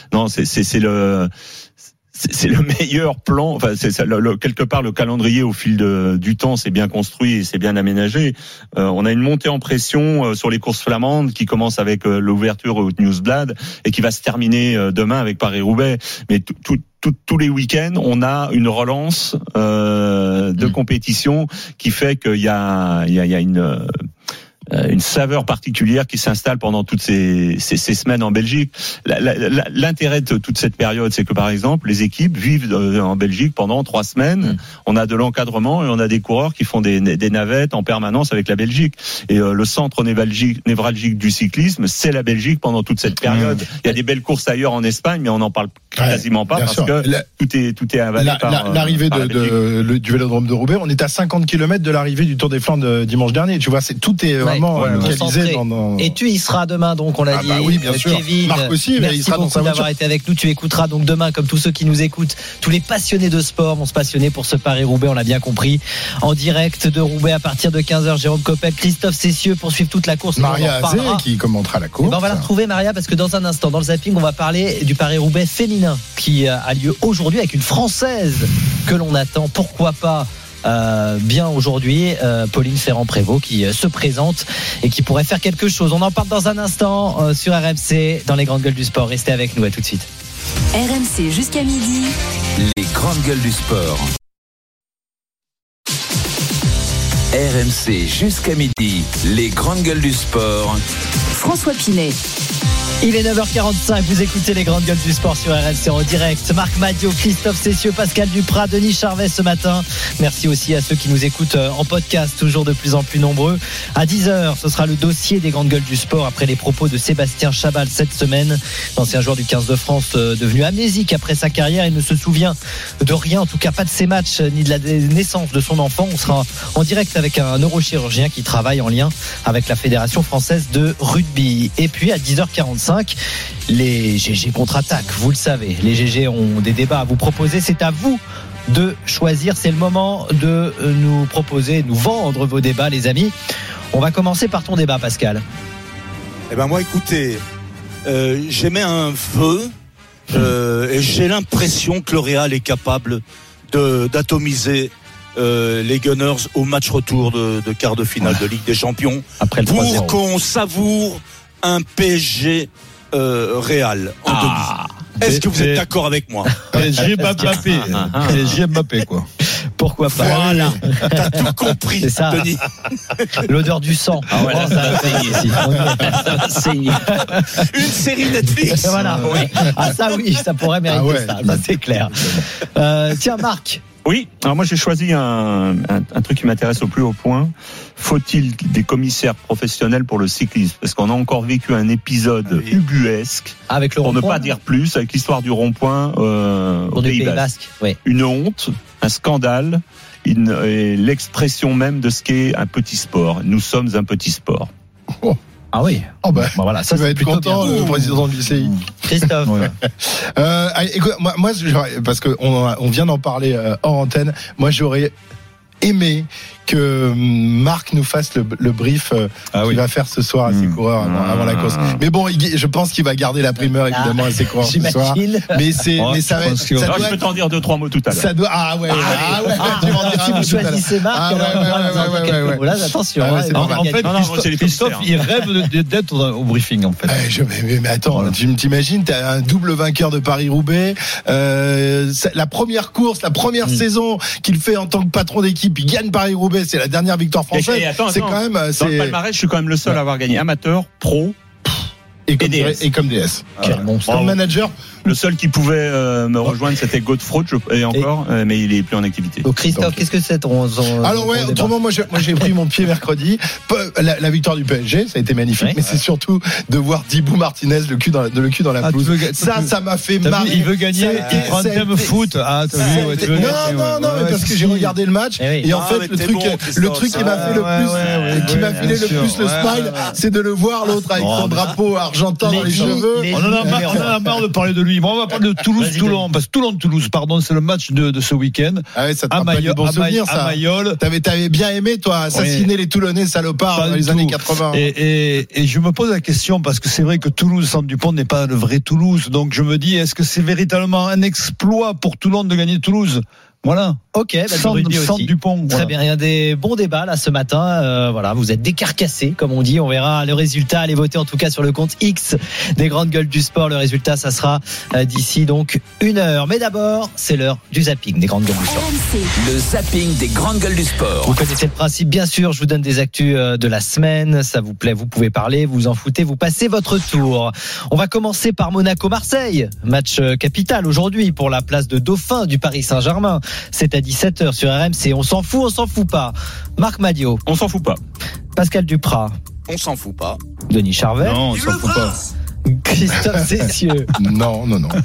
c'est le meilleur plan. Enfin, quelque part le calendrier au fil du temps, c'est bien construit et c'est bien aménagé. On a une montée en pression sur les courses flamandes qui commence avec l'ouverture au Nieuwsblad et qui va se terminer demain avec Paris-Roubaix. Mais tous les week-ends, on a une relance de compétition qui fait qu'il y a une saveur particulière qui s'installe pendant toutes ces semaines en Belgique. L'intérêt de toute cette période, c'est que par exemple, les équipes vivent en Belgique pendant 3 semaines. On a de l'encadrement et on a des coureurs qui font des navettes en permanence avec la Belgique. Et le centre névralgique du cyclisme, c'est la Belgique pendant toute cette période. Il y a des belles courses ailleurs en Espagne, mais on n'en parle quasiment pas parce que tout est avalé par l'arrivée du Vélodrome de Roubaix. On est à 50 km de l'arrivée du Tour des Flandres dimanche dernier. Tu vois, tout est vraiment localisé dans. Et tu y seras demain, donc on l'a dit. Oui, bien sûr. Kevin, Marc aussi, mais il sera dans sa voiture. D'avoir été avec nous. Tu écouteras donc demain, comme tous ceux qui nous écoutent, tous les passionnés de sport vont se passionner pour ce Paris-Roubaix, on l'a bien compris. En direct de Roubaix à partir de 15h, Jérôme Coppel, Christophe Cessieux pour suivre toute la course. Maria Azé qui commentera la course. On va la retrouver, Maria, parce que dans un instant, dans le zapping, on va parler du Paris-Roubaix féminin qui a lieu aujourd'hui avec une Française que l'on attend. Pourquoi pas bien aujourd'hui, Pauline Ferrand-Prévot qui se présente et qui pourrait faire quelque chose. On en parle dans un instant sur RMC dans les grandes gueules du sport. Restez avec nous, à tout de suite. RMC jusqu'à midi. Les grandes gueules du sport. RMC jusqu'à midi. Les grandes gueules du sport. François Pinet. Il est 9h45, vous écoutez les grandes gueules du sport sur RMC en direct. Marc Madiot, Christophe Cessieux, Pascal Duprat, Denis Charvet ce matin. Merci aussi à ceux qui nous écoutent en podcast, toujours de plus en plus nombreux. À 10h, ce sera le dossier des grandes gueules du sport après les propos de Sébastien Chabal cette semaine. L'ancien joueur du 15 de France devenu amnésique après sa carrière. Il ne se souvient de rien, en tout cas pas de ses matchs ni de la naissance de son enfant. On sera en direct avec un neurochirurgien qui travaille en lien avec la Fédération française de rugby. Et puis à 10h45, les GG contre-attaque, vous le savez, les GG ont des débats à vous proposer, c'est à vous de choisir, c'est le moment de nous proposer, nous vendre vos débats les amis. On va commencer par ton débat Pascal. Eh ben moi écoutez, j'émets un vœu et j'ai l'impression que le Real est capable d'atomiser les Gunners au match retour de quart de finale de Ligue des Champions après le pour 3-0. qu'on savoure un PSG Real en demi. Est-ce que vous êtes d'accord avec moi? PSG Mbappé quoi. Pourquoi pas? Voilà, t'as tout compris, c'est ça. Denis. L'odeur du sang. Ah ouais, là, ça va saigner ici. Ça va saigner. Une série Netflix. Voilà. Oui. Ah ça oui, ça pourrait mériter ça c'est clair. Tiens Marc. Oui, alors moi j'ai choisi un truc qui m'intéresse au plus haut point. Faut-il des commissaires professionnels pour le cyclisme? Parce qu'on a encore vécu un épisode ubuesque, avec le pour ne pas dire plus, avec l'histoire du rond-point au Pays Basque. Oui. Une honte, un scandale, et l'expression même de ce qu'est un petit sport. Nous sommes un petit sport. Oh. Ah oui. Oh bah, voilà, ça va être content le président du CI. Christophe. Écoute, moi, parce que on vient d'en parler hors antenne. Moi, j'aurais aimé que Marc nous fasse le brief qu'il va faire ce soir à ses coureurs avant la course. Mais bon, je pense qu'il va garder la primeur évidemment à ses coureurs ce soir. Mais ça va être. Je peux t'en dire 2-3 mots tout à l'heure. Ça doit. Si vous choisissez Marc, attention. En fait, Christophe, il rêve d'être au briefing en fait. Mais attends, tu t'imagines, t'as un double vainqueur de Paris-Roubaix. La première course, la première saison qu'il fait en tant que patron d'équipe, il gagne Paris-Roubaix. C'est la dernière victoire française. C'est quand même. Dans le palmarès, je suis quand même le seul à avoir gagné amateur, pro et comme DS. Comme manager. Le seul qui pouvait me rejoindre, c'était Godefroot, et encore, mais il est plus en activité. Donc Christophe, qu'est-ce que c'est ton Alors autrement, moi j'ai pris mon pied mercredi. La victoire du PSG, ça a été magnifique, mais c'est surtout de voir Dibou Martinez le cul dans la pelouse. Ça m'a fait marrer. Il veut gagner, il prend un thème foot. Non, mais parce que j'ai regardé le match et en fait le truc qui m'a fait le plus, qui m'a filé le plus le smile, c'est de le voir l'autre avec son drapeau argentin dans les cheveux. On en a marre de parler de lui. Bon, on va parler de Toulouse-Toulon, parce que Toulon-Toulouse, pardon, c'est le match de ce week-end. Ah ouais, ça te rappelle des bons souvenirs, ça. À Mayol. T'avais bien aimé, toi, assassiner les Toulonnais salopards dans les années 80. Et je me pose la question, parce que c'est vrai que Toulouse, Centre Dupont n'est pas le vrai Toulouse. Donc je me dis, est-ce que c'est véritablement un exploit pour Toulon de gagner Toulouse? Voilà. Ok, Centre Dupont. Très bien, il y a des bons débats là ce matin. Voilà, vous êtes décarcassés, comme on dit. On verra le résultat. Allez voter en tout cas sur le compte X des grandes gueules du sport. Le résultat, ça sera d'ici donc 1 heure. Mais d'abord, c'est l'heure du zapping des grandes gueules du sport. Le zapping des grandes gueules du sport. Vous connaissez le principe, bien sûr. Je vous donne des actus de la semaine. Ça vous plaît, vous pouvez parler, vous en foutez, vous passez votre tour. On va commencer par Monaco-Marseille. Match capital aujourd'hui pour la place de dauphin du Paris Saint-Germain. C'est à 17h sur RMC. On s'en fout pas. Marc Madiot. On s'en fout pas. Pascal Duprat. On s'en fout pas. Denis Charvet. Non, on s'en fout pas. Christophe Cessieux. Non.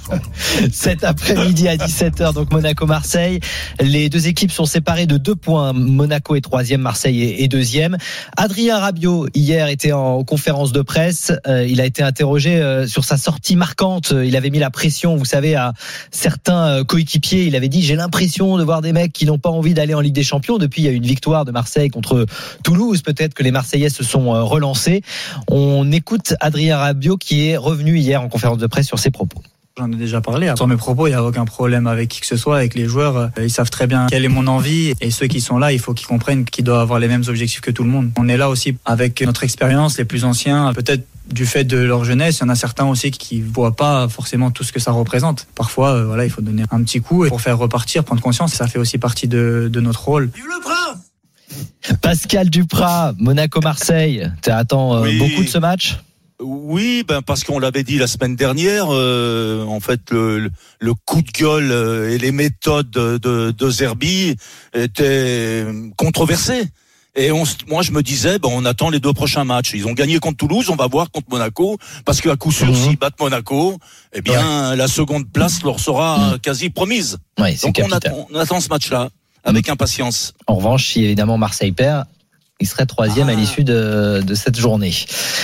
Cet après-midi à 17h, donc Monaco-Marseille. Les deux équipes sont séparées de 2 points. Monaco est 3e, Marseille est 2e. Adrien Rabiot, hier, était en conférence de presse. Il a été interrogé sur sa sortie marquante. Il avait mis la pression, vous savez, à certains coéquipiers. Il avait dit, j'ai l'impression de voir des mecs qui n'ont pas envie d'aller en Ligue des Champions. Depuis, il y a eu une victoire de Marseille contre Toulouse. Peut-être que les Marseillais se sont relancés. On écoute Adrien Rabiot qui est revenu hier en conférence de presse sur ses propos. J'en ai déjà parlé. Sur mes propos, il n'y a aucun problème avec qui que ce soit, avec les joueurs. Ils savent très bien quelle est mon envie. Et ceux qui sont là, il faut qu'ils comprennent qu'ils doivent avoir les mêmes objectifs que tout le monde. On est là aussi avec notre expérience, les plus anciens. Peut-être du fait de leur jeunesse, il y en a certains aussi qui ne voient pas forcément tout ce que ça représente. Parfois, il faut donner un petit coup pour faire repartir, prendre conscience. Ça fait aussi partie de notre rôle. Vive le prince! Pascal Duprat, Monaco-Marseille. T'attends beaucoup de ce match ? Oui, parce qu'on l'avait dit la semaine dernière, en fait le coup de gueule et les méthodes de Zerbi étaient controversées. Et moi je me disais, on attend les 2 prochains matchs. Ils ont gagné contre Toulouse, on va voir contre Monaco, parce qu'à coup sûr, s'ils battent Monaco, la seconde place leur sera quasi promise. Ouais, donc on attend ce match-là avec impatience. En revanche, si évidemment Marseille perd, il serait 3e à l'issue de cette journée.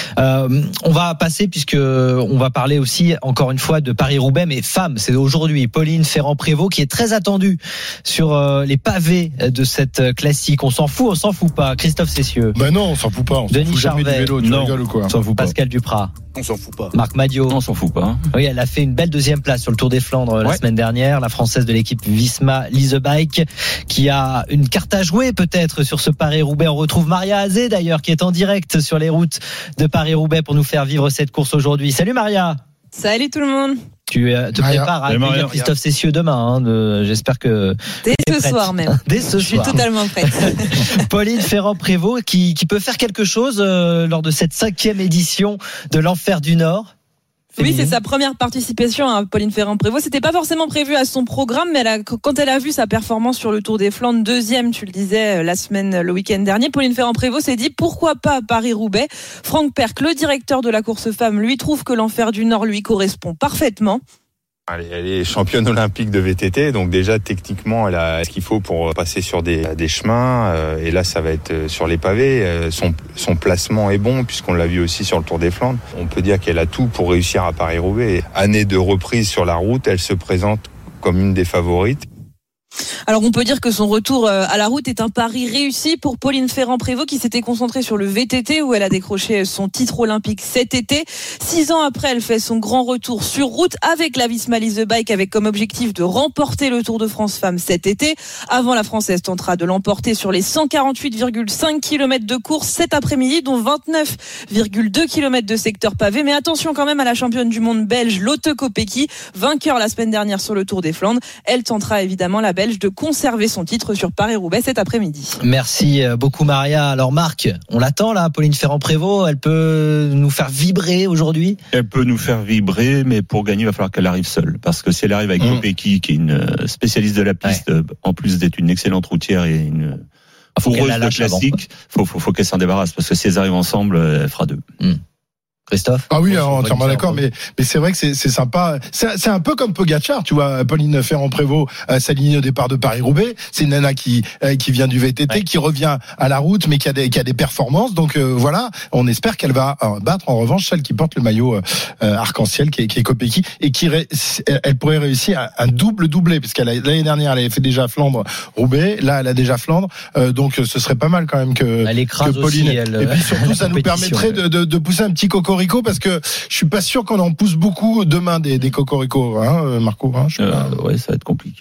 On va passer, puisque on va parler aussi encore une fois de Paris-Roubaix, mais femmes, c'est aujourd'hui Pauline Ferrand-Prévot qui est très attendue sur les pavés de cette classique. On s'en fout pas, Christophe Cessieux? Non, on s'en fout pas. Denis Charvet, tu rigoles ou quoi? On s'en fout pas. Pascal Duprat. On s'en fout pas. Marc Madiot. On s'en fout pas. Oui, elle a fait une belle 2e place sur le Tour des Flandres la semaine dernière. La Française de l'équipe Visma Lease Bike qui a une carte à jouer peut-être sur ce Paris-Roubaix. On retrouve Maria Azé d'ailleurs qui est en direct sur les routes de Paris-Roubaix pour nous faire vivre cette course aujourd'hui. Salut Maria. Salut tout le monde. Tu te prépares à accueillir Christophe Cessieux demain. J'espère que dès ce soir même. Dès ce soir. Je suis totalement prête. Pauline Ferrand-Prévot qui peut faire quelque chose lors de cette 5e édition de l'Enfer du Nord. Oui, c'est sa première participation à Pauline Ferrand-Prévot. C'était pas forcément prévu à son programme, mais quand elle a vu sa performance sur le Tour des Flandres, 2e, tu le disais, le week-end dernier, Pauline Ferrand-Prévot s'est dit pourquoi pas Paris-Roubaix. Franck Perck, le directeur de la course femme, lui trouve que l'Enfer du Nord lui correspond parfaitement. Elle est championne olympique de VTT, donc déjà techniquement elle a ce qu'il faut pour passer sur des chemins, et là ça va être sur les pavés. Son placement est bon puisqu'on l'a vu aussi sur le Tour des Flandres. On peut dire qu'elle a tout pour réussir à Paris-Roubaix. Année de reprise sur la route, elle se présente comme une des favorites. Alors on peut dire que son retour à la route est un pari réussi pour Pauline Ferrand-Prévot qui s'était concentrée sur le VTT où elle a décroché son titre olympique cet été. 6 ans après, elle fait son grand retour sur route avec la Visma Lease Bike avec comme objectif de remporter le Tour de France Femmes cet été. Avant, la Française tentera de l'emporter sur les 148,5 km de course cet après-midi, dont 29,2 km de secteur pavé. Mais attention quand même à la championne du monde belge Lotte Kopecky, vainqueur la semaine dernière sur le Tour des Flandres. Elle tentera évidemment la Belge de conserver son titre sur Paris-Roubaix cet après-midi. Merci beaucoup Maria. Alors Marc, on l'attend là, Pauline Ferrand-Prévôt, elle peut nous faire vibrer aujourd'hui? Elle peut nous faire vibrer, mais pour gagner, il va falloir qu'elle arrive seule. Parce que si elle arrive avec Kopecky, qui est une spécialiste de la piste, en plus d'être une excellente routière et une coureuse de classique, faut qu'elle s'en débarrasse. Parce que si elles arrivent ensemble, elle fera 2. Christophe? Ah oui, entièrement d'accord, mais c'est vrai que c'est sympa. C'est un peu comme Pogacar, tu vois, Pauline Ferrand-Prévôt s'aligne au départ de Paris-Roubaix. C'est une nana qui vient du VTT, qui revient à la route, mais qui a des performances. Donc voilà, on espère qu'elle va battre en revanche celle qui porte le maillot arc-en-ciel, qui est Kopecky, et elle pourrait réussir un doublé, parce l'année dernière elle avait fait déjà Flandre-Roubaix, là elle a déjà Flandre, donc ce serait pas mal quand même que Pauline. Aussi, et puis surtout ça nous permettrait de pousser un petit cocorico, parce que je suis pas sûr qu'on en pousse beaucoup demain des cocoricots, Marco. Ouais, ça va être compliqué.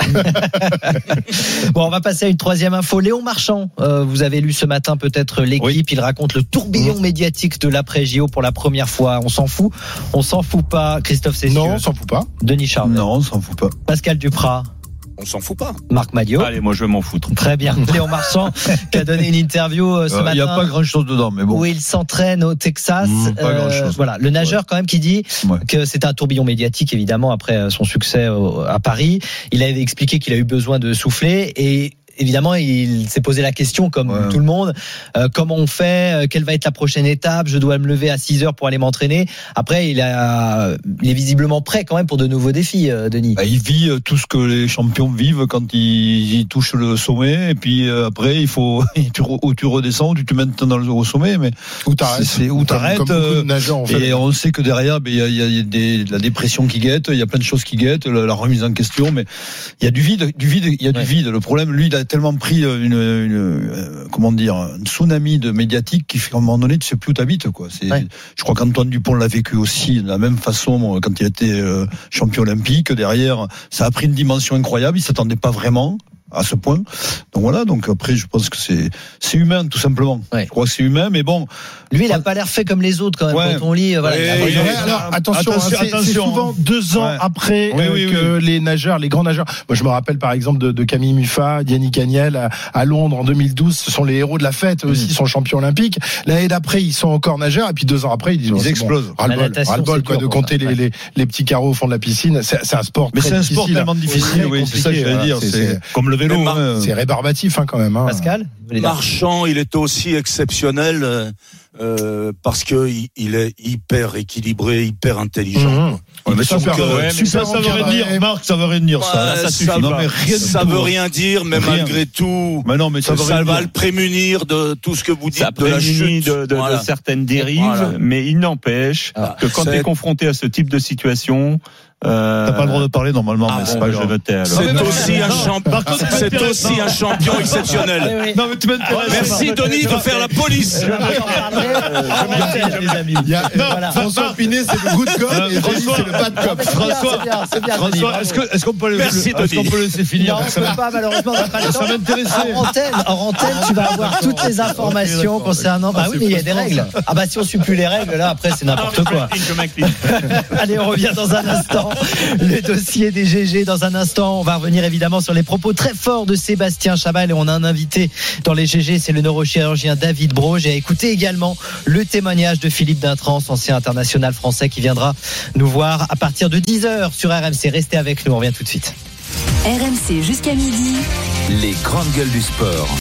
Bon, on va passer à une 3e info. Léon Marchand, vous avez lu ce matin peut-être l'équipe. Oui. Il raconte le tourbillon médiatique de l'après-JO pour la première fois. On s'en fout pas. Christophe Cessieux? Non, on s'en fout pas. Denis Charvet? Non, on s'en fout pas. Pascal Duprat? On s'en fout pas. Marc Madiot? Allez, moi je vais m'en foutre. Très bien. Léon Marchand qui a donné une interview ce matin. Il n'y a pas grand chose dedans, mais bon. Où il s'entraîne au Texas. Pas grand chose. Voilà. Le nageur quand même qui dit que c'est un tourbillon médiatique évidemment après son succès à Paris. Il avait expliqué qu'il a eu besoin de souffler et évidemment, il s'est posé la question, comme tout le monde, comment on fait, quelle va être la prochaine étape, je dois me lever à 6h pour aller m'entraîner. Après, il est visiblement prêt quand même pour de nouveaux défis, Denis. Il vit tout ce que les champions vivent quand ils touchent le sommet, et puis après, il faut, ou tu redescends, ou tu te maintiens au sommet, mais où t'arrêtes, et on sait que derrière, il y a la dépression qui guette, il y a plein de choses qui guettent, la remise en question, mais il y a du vide. Le problème, lui, il a tellement pris un tsunami de médiatique qui fait qu'à un moment donné, tu sais plus où t'habites, quoi. Je crois qu'Antoine Dupont l'a vécu aussi de la même façon quand il était champion olympique. Derrière, ça a pris une dimension incroyable. Il s'attendait pas vraiment à ce point. Donc voilà. Donc après, je pense que c'est humain, tout simplement. Je crois que c'est humain, mais bon. Lui, il a pas l'air fait comme les autres quand même. Quand on lit, voilà. Alors attention, c'est souvent 2 ans après que les nageurs, les grands nageurs. Moi, je me rappelle par exemple de Camille Muffat, Yannick Agnel à Londres en 2012. Ce sont les héros de la fête. Aussi, ils sont champions olympiques. L'année d'après, ils sont encore nageurs. Et puis 2 ans après, ils explosent. Ras-le-bol, quoi, de compter les petits carreaux au fond de la piscine. C'est un sport. Mais c'est un sport tellement difficile. Oui, c'est ça que j'allais dire. C'est comme le vélo. C'est rébarbatif quand même. Pascal, Marchand, il est aussi exceptionnel parce que il est hyper équilibré, hyper intelligent. Mais ça veut rien dire, Marc, ça veut rien dire. Ça veut rien dire, mais malgré tout, ça va le prémunir de tout ce que vous dites, de la chute, de certaines dérives, mais il n'empêche que quand tu es confronté à ce type de situation, t'as pas le droit de parler normalement, mais c'est pas grave. C'est aussi un champion exceptionnel. Non, mais tu m'intéresses. Merci Denis de faire la police. François Pinet, c'est le good cop et Denis, c'est le bad cop. François, est-ce qu'on peut le laisser finir? Non, on peut pas, malheureusement, on n'a pas le temps. Ça m'intéressait. En antenne, tu vas avoir toutes les informations concernant. Bah oui, mais il y a des règles. Ah bah si on suit plus les règles, là après c'est n'importe quoi. Allez, on revient dans un instant. Le dossier des GG dans un instant. On va revenir évidemment sur les propos très forts de Sébastien Chabal et on a un invité dans les GG, c'est le neurochirurgien David Brault. J'ai écouté également le témoignage de Philippe Dintrans, ancien international français, qui viendra nous voir à partir de 10h sur RMC. Restez avec nous, on revient tout de suite. RMC jusqu'à midi. Les grandes gueules du sport.